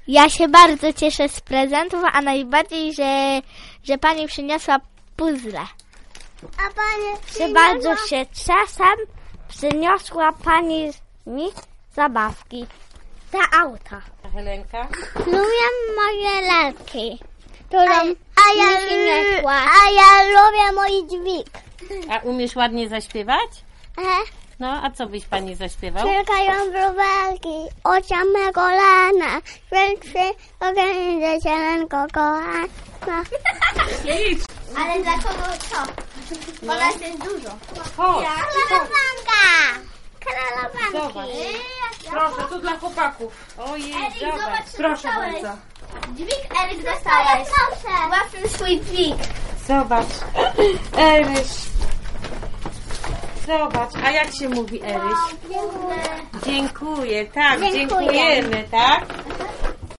Ja się bardzo cieszę z prezentów, a najbardziej, że pani przyniosła puzzle. A pani Że bardzo się cieszę, przyniosła pani mi zabawki za auto. A Helenka? Lubię moje lalki, którą a ja lubię mój dźwig. A umiesz ładnie zaśpiewać? No, a co byś pani zaśpiewał? Czekają wróbelki od samego rana. Większy ogień zielenko kochana. Ale dla kogo co? Bo nas jest dużo. Chodź, Karawanki. zobacz. Proszę, to dla chłopaków. Ojej, zobacz. Proszę bardzo. Dźwig Eryk dostałeś. Własny swój dźwig. Zobacz. Eryś. Zobacz, a jak się mówi Eryś? Dziękuję, tak, dziękujemy, tak?